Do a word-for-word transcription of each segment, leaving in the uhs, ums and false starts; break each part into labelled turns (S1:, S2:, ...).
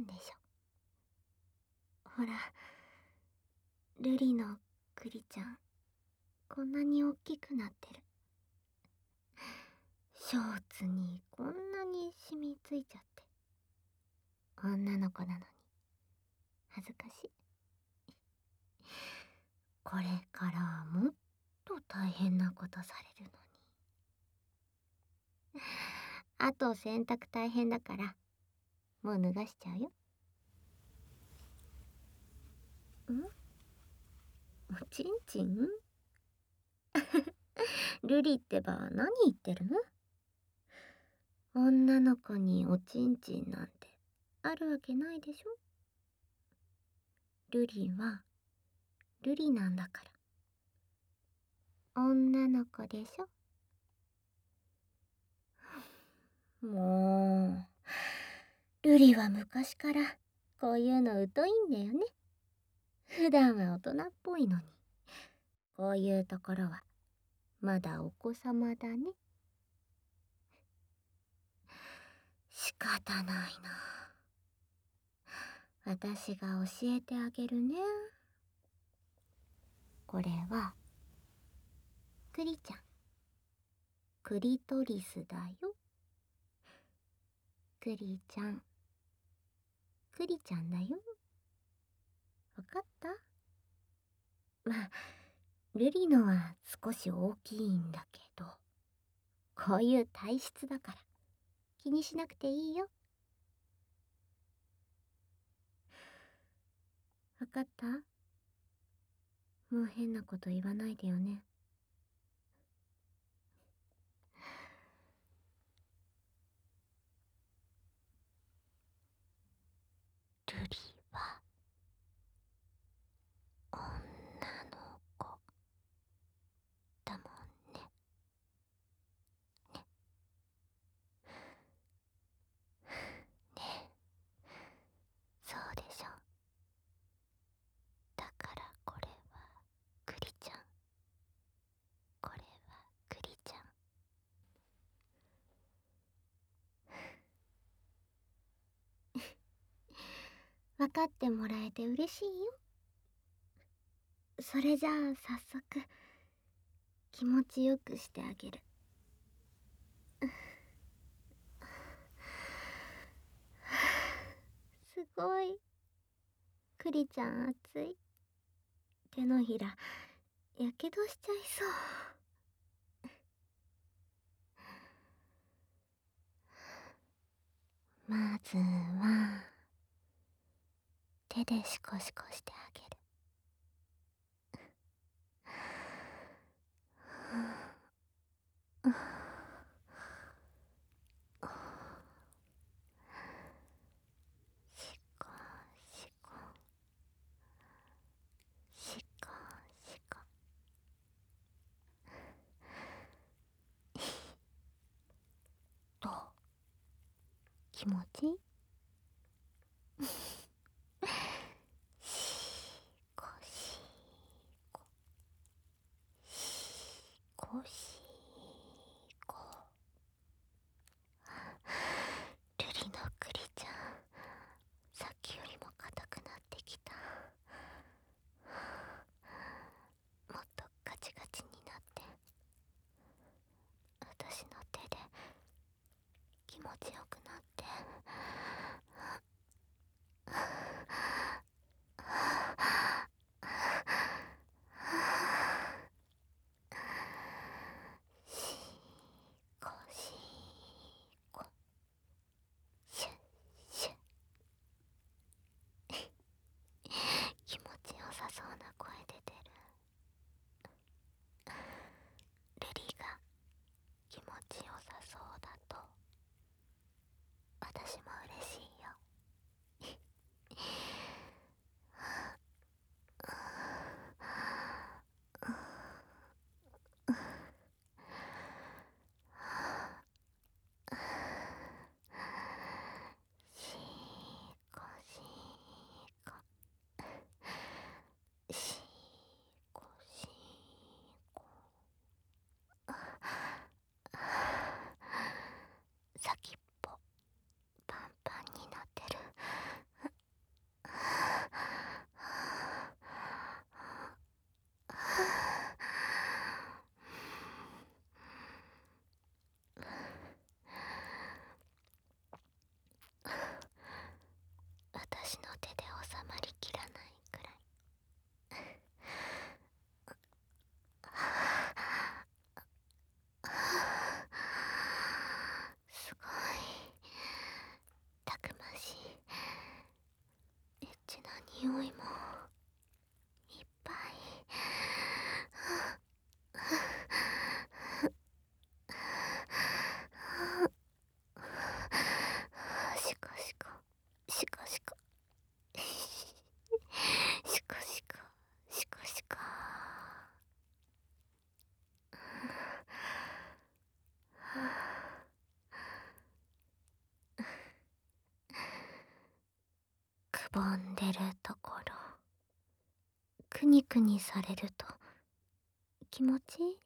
S1: んでしょ。ほら、ルリのクリちゃん、こんなに大きくなってる。ショーツにこんなに染みついちゃって。女の子なのに、恥ずかしい。これからもっと大変なことされるのに。あと洗濯大変だから、もう脱がしちゃうよ。ん？おちんちん？ルリってば何言ってるの？女の子におちんちんなんてあるわけないでしょ。ルリはルリなんだから。女の子でしょ。もう、ルリは昔からこういうの疎いんだよね。普段は大人っぽいのに、こういうところはまだお子様だね。仕方ないな。私が教えてあげるね。これはクリちゃん、クリトリスだよ。クリちゃん、クリちゃんだよ。わかった？まあ、ルリのは少し大きいんだけど、こういう体質だから気にしなくていいよ。わかった？もう変なこと言わないでよね。ルリは女の子だもんね。ね。そうでしょ。だからこれはクリちゃん、これはクリちゃん。分かってもらえて嬉しいよ。それじゃあ早速気持ちよくしてあげる。すごい。クリちゃん熱い。手のひらやけどしちゃいそう。まずは手でシコシコしてあげる。シコシコシコシコ。どう？気持ちいい？シコシコシコシコ。ルリのクリちゃん、さっきよりも硬くなってきた。もっとガチガチになって、私の手で気持ちよくなって。シコシコシュッシュッ。気持ちよさそうな声出てる。ルリが気持ちよさそうだと私も嬉しいよ。シコシコシ私の手で収まりきらないくらい。すごいたくましいエッチな匂いもいっぱい。シコシコシコシコシコシコシコシコ。くぼんでるところくにくにされると気持ちいい。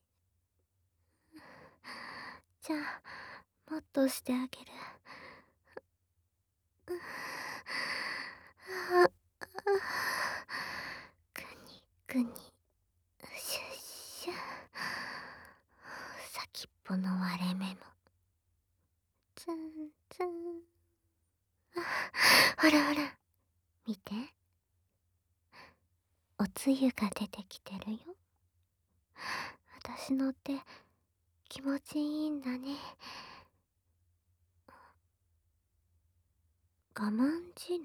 S1: じゃあもっとしてあげる。くにくにシュッシュ。先っぽの割れ目もツンツン。ほらほら見て、おつゆが出てきてるよ。私の手気持ちいいんだね。我慢汁？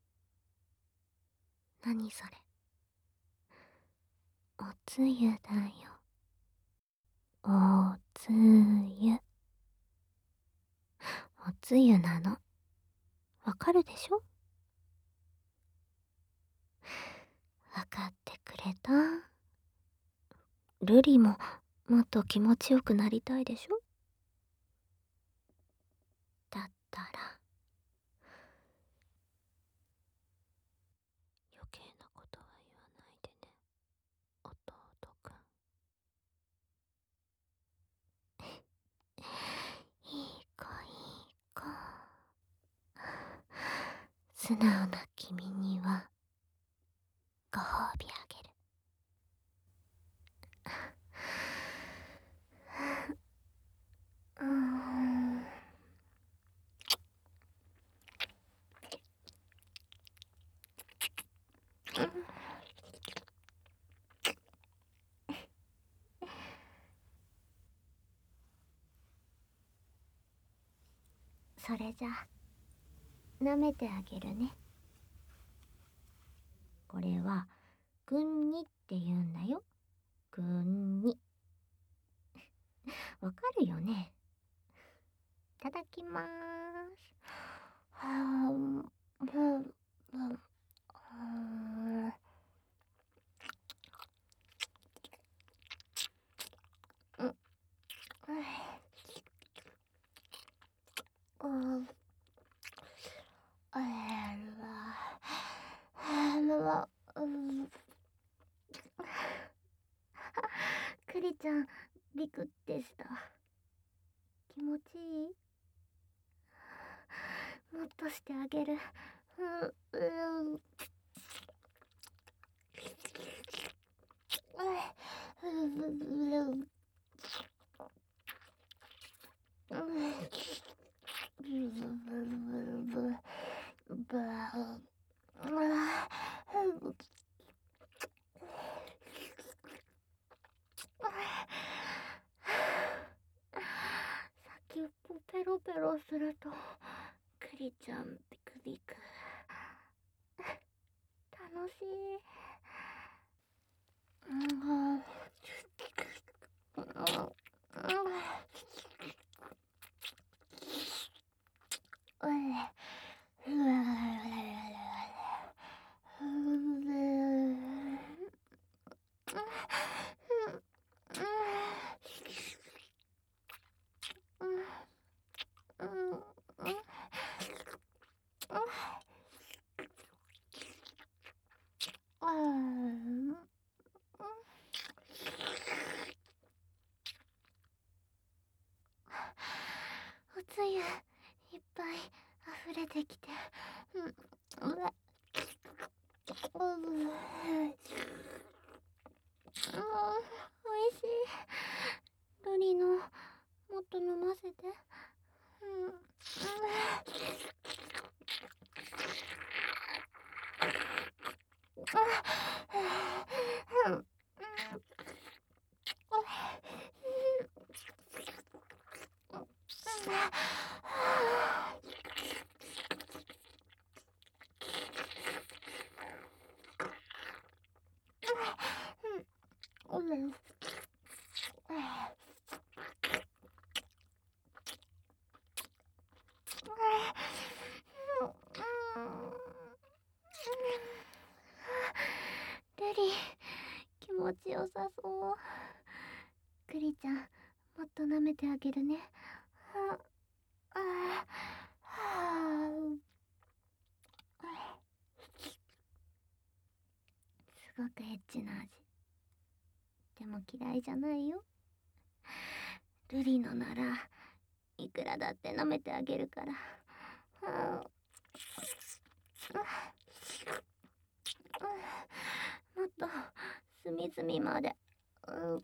S1: 何それ。おつゆだよ。おつゆ。おつゆなの。わかるでしょ？わかってくれた？ルリももっと気持ちよくなりたいでしょ？だったら余計なことは言わないでね、弟くん。いい子いい子。素直な君にはご褒美あげる。うーん。それじゃ舐めてあげるね。これはぐんにって言うんだよ。ぐんに。わかるよね。いただきまーす。はーん、ふん、ふん、はーん、うん、うん、あら、うん、クリちゃん、ビクってした。気持ちいい？もっとしてあげる。うん、うん。先っぽペロペロするとクリちゃんビクビク。楽しい。うん。おつゆいっぱい溢れてきて、うん、うわ、 うん。ルリ、気持ちよさそう。クリちゃん、もっと舐めてあげるね。はあ、はあ、すごくエッチな味。でも嫌いじゃないよ。ルリのならいくらだって舐めてあげるから。はあ、もっと隅々まで。うん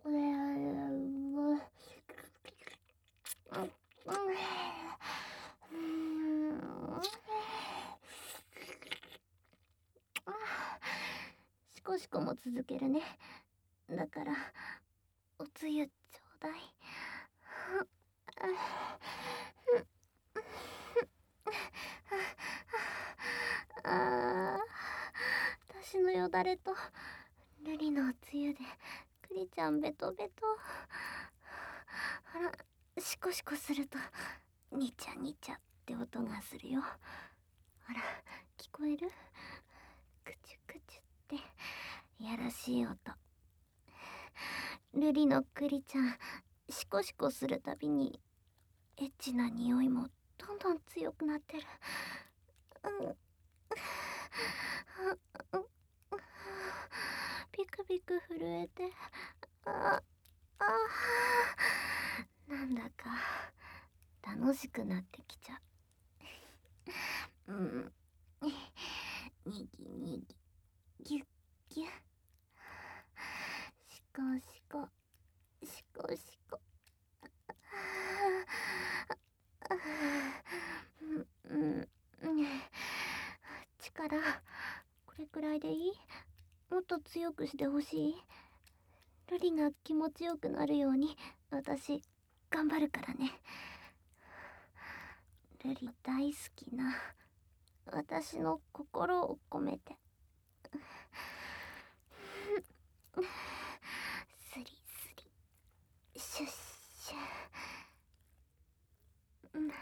S1: シコシコも続けるね。だからおつゆちょうだい。ああ、私のよだれとルリのおつゆでクリちゃんベトベト。あら、シコシコするとニチャニチャって音がするよ。ほら、聞こえる？クチュクチュってやらしい音。ルリのクリちゃん、シコシコするたびにエッチな匂いもどんどん強くなってる。うん、ビクビク震えて、ああ、なんだか楽しくなってきちゃう。うん、にぎにぎ、ギュッギュッ、シコシコ、シコシコ。うん、うん、力、これくらいでいい？もっと強くしてほしい？ルリが気持ちよくなるように私頑張るからね。ルリ大好きな私の心を込めて。スリスリ、シュッシュ。うん、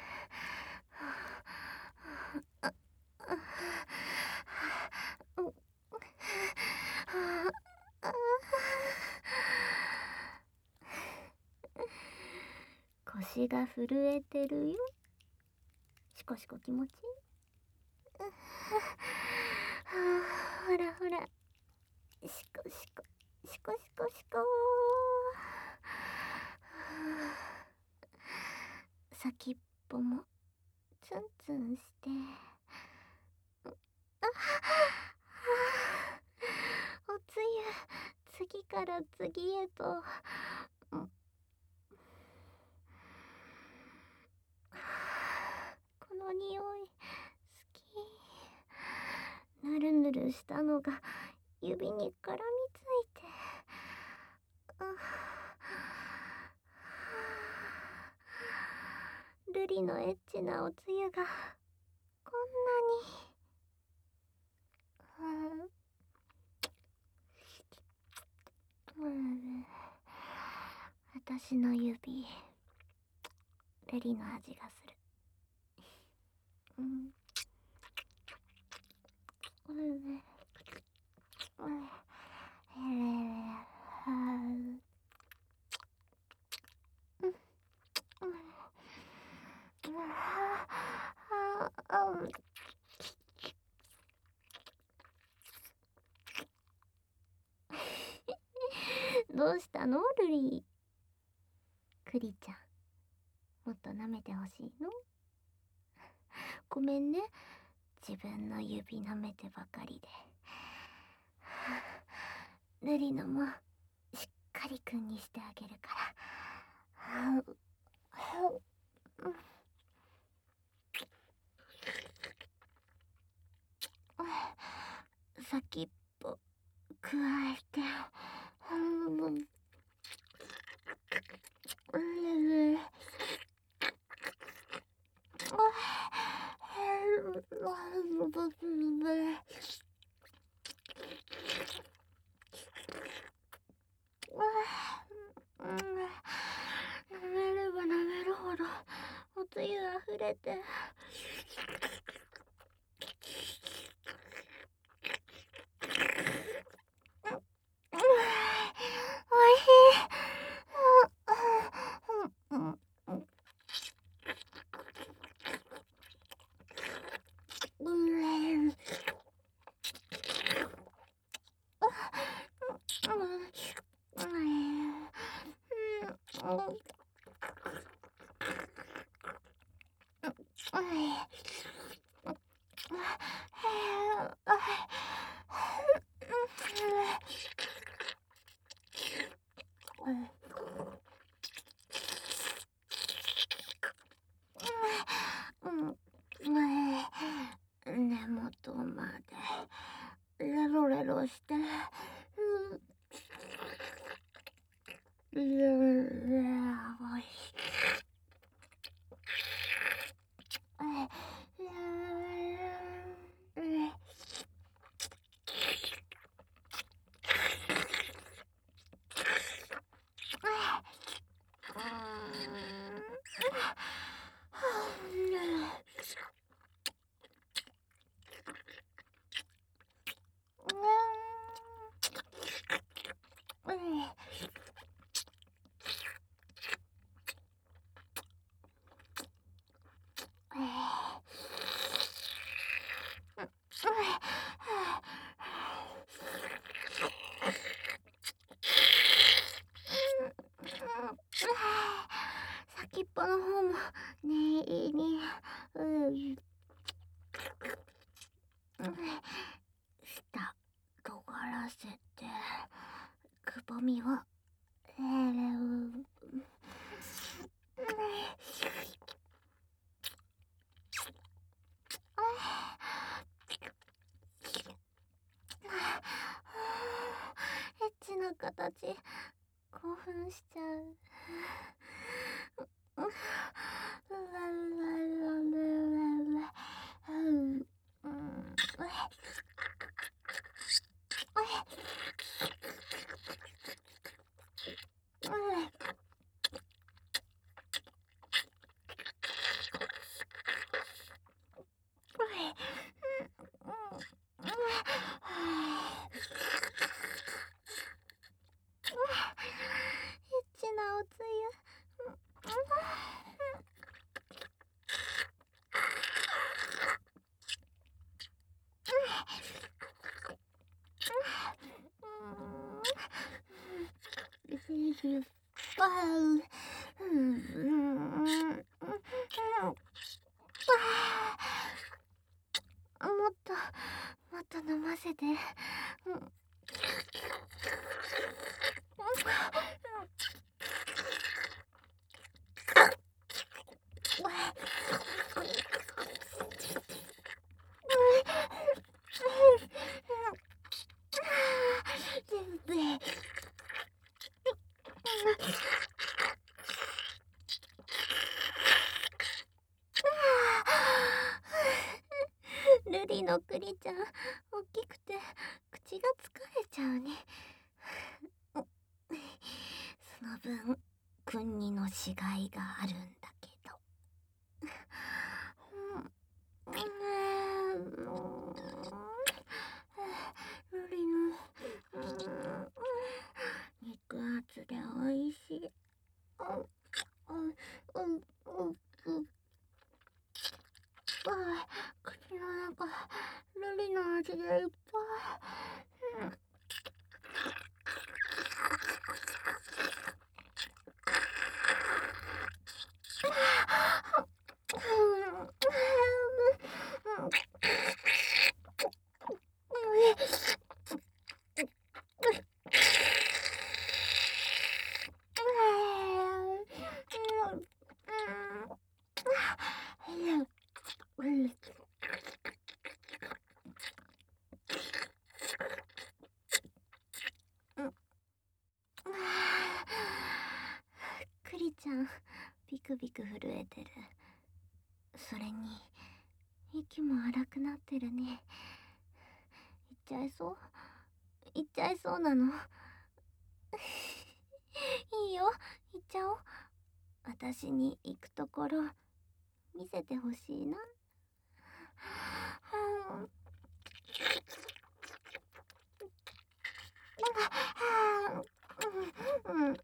S1: 腰が震えてるよ。シコシコ気持ちいい？ほらほら、シコシコ、シコシコシコ。先っぽもツンツンして。あおつゆ、次から次へと。この匂い好き。ぬるぬるしたのが指に絡みついて。ルリのエッチなおつゆがこんなに。うん、私の指、ルリの味がする。うん、うん、うん、どうしたのルリ？クリちゃん、もっと舐めてほしいの？ごめんね、自分の指舐めてばかりで。ルリのもしっかりくんにしてあげるから。先っぽくわえて。 れて。おいしい。うんうんうん。うん。根元までレロレロして、レロレロおいしい。先っぽの方も念入りに、うん、舌尖らせて、くぼみを、えー、エッチな形、興奮しちゃう。エッチなおつゆ。もっともっと飲ませて。ルリのクリちゃん、大きくて口が疲れちゃうね。その分、くんにの死骸があるんだけど。ルリの肉厚でおいしい。口の中、ルリの味でいっぱい。クリちゃん、ビクビク震えてる。それに息も荒くなってるね。行っちゃいそう行っちゃいそうなの。いいよ、行っちゃおう。私に行くところ見せてほしいな。うんうんうん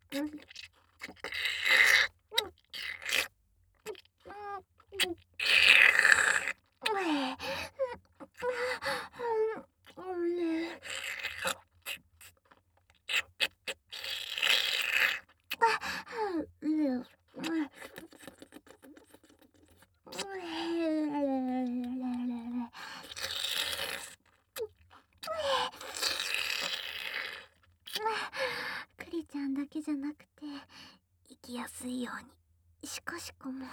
S1: クリちゃんだけじゃなくて生きやすいようにシコシコも、うん、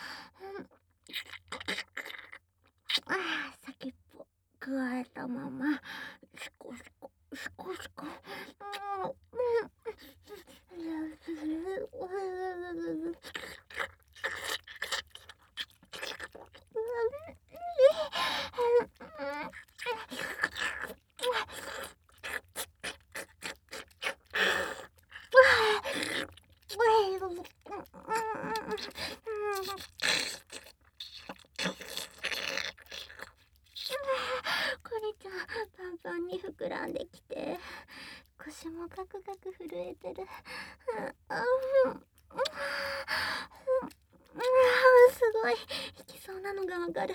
S1: ああ先っぽくわえたままシコシコシコシコ、うんこれちゃんパンパンに膨らんできて腰もガクガク震えてる。すごい引きそうなのがわかる。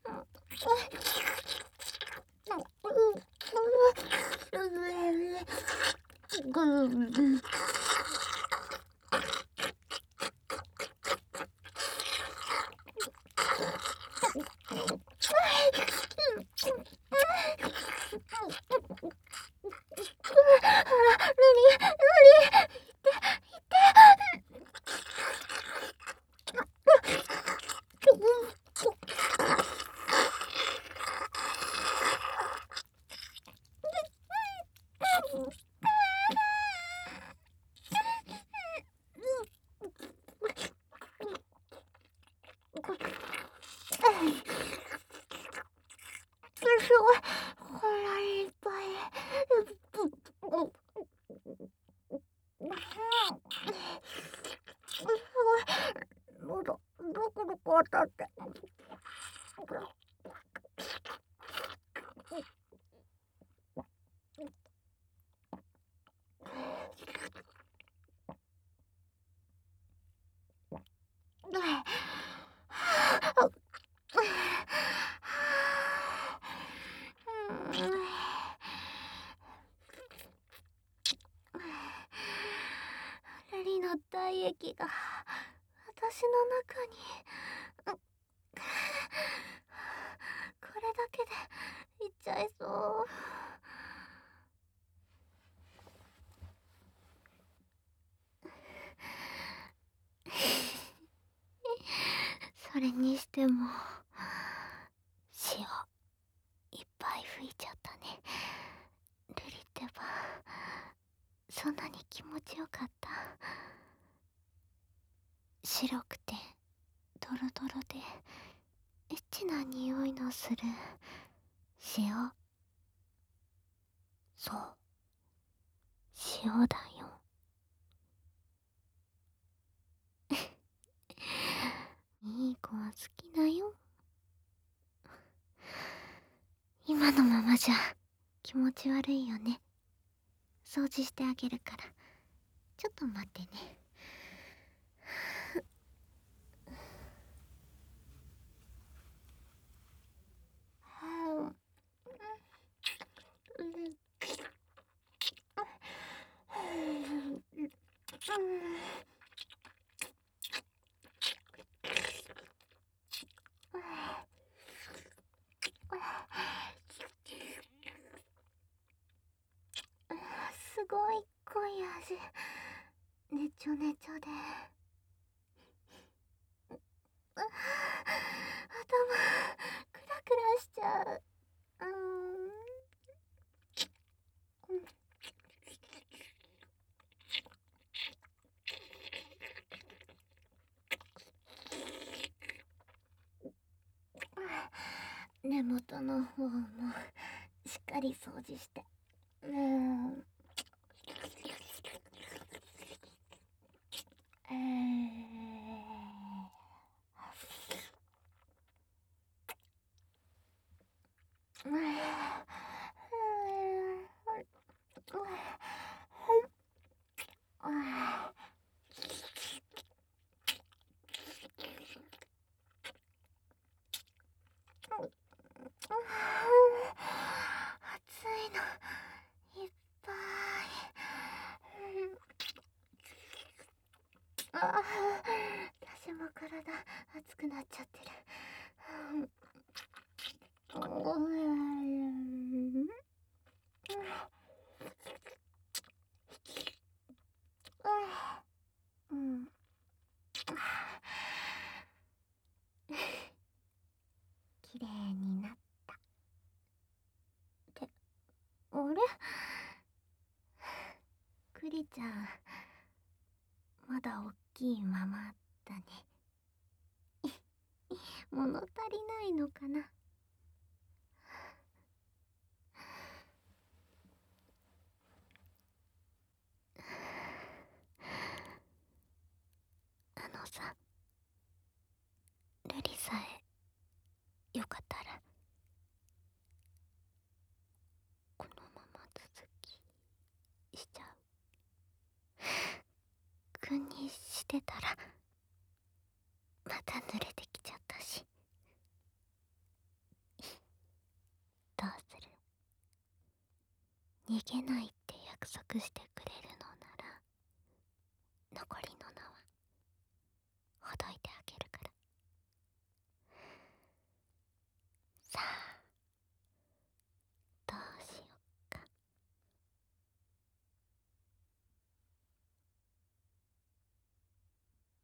S1: すごいこんなにいっぱい。すごい喉どこどこ当たって。レリの体液が私の中に、これだけでいっちゃいそう。それにしても潮いっぱい吹いちゃったね。ルリってばそんなに気持ちよかった？白くてドロドロでエッチな匂いのする塩。そう塩だよ。いい子は好きだよ。今のままじゃ気持ち悪いよね。掃除してあげるからちょっと待ってね。すごい濃い味。ねちょねちょで頭クラクラしちゃう。うーん、根元の方もしっかり掃除して。うーん、えーああ、私も体熱くなっちゃってる。うん。うん。綺麗になった。って、あれ、クリちゃん、まだおっきいままだね。物足りないのかな。あのさ、瑠璃さえよかったらこのまま続きしちゃう。君にしてたらまた濡れてきちゃったし。どうする？逃げないって約束して